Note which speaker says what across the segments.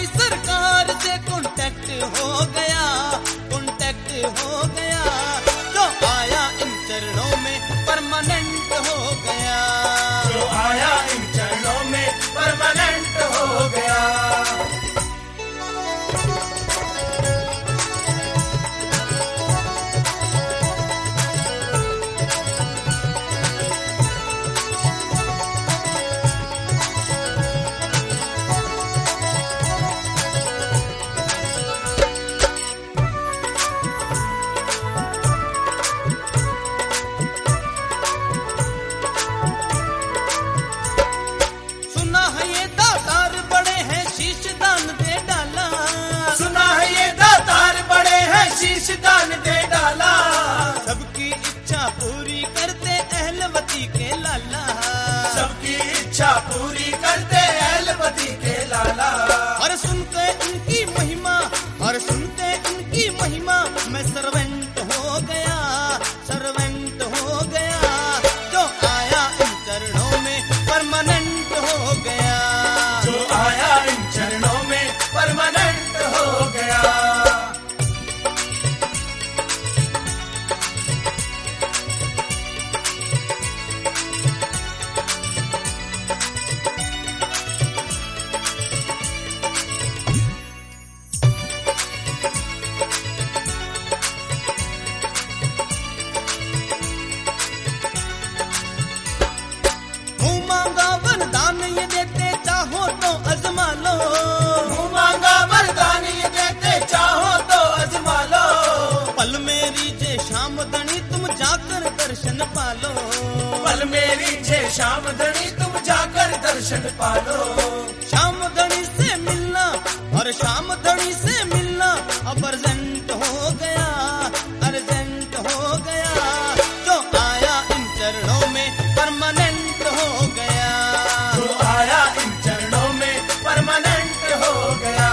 Speaker 1: भाई सरकार से कांटेक्ट हो गया, कांटेक्ट हो गया। जो आया इन चरणों में परमानेंट हो गया,
Speaker 2: जो आया इन चरणों में परमानेंट हो गया।
Speaker 1: दान दे डाला, सबकी इच्छा पूरी करते अहलवती के लाला,
Speaker 2: सबकी इच्छा पूरी करते अहलवती के लाला।
Speaker 1: और सुनते इनकी महिमा, और सुनते इनकी महिमा, मैं सर्वेंट हो गया, सर्वेंट हो गया। जो आया इन चरणों में परमानेंट हो गया,
Speaker 2: जो आया इन चरणों में परमानेंट हो गया।
Speaker 1: पल मेरी जे शाम धनी तुम जाकर दर्शन पालो। शाम धनी से मिलना और शाम धनी से मिलना अब अर्जेंट हो गया, अर्जेंट हो गया। जो आया इन चरणों में परमानेंट हो गया,
Speaker 2: जो आया इन चरणों में परमानेंट हो गया।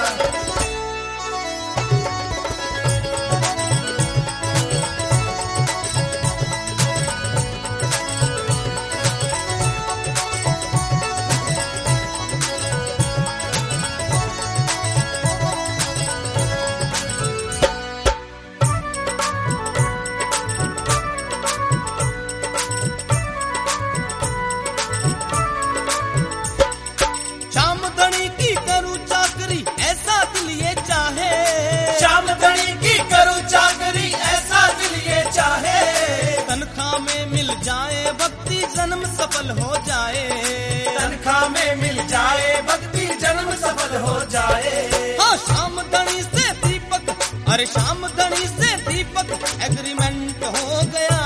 Speaker 1: जन्म सफल हो जाए,
Speaker 2: तनख्वाह में मिल जाए, भक्ति जन्म सफल हो जाए।
Speaker 1: हाँ शाम धनी से दीपक, अरे शाम धनी से दीपक एग्रीमेंट हो गया,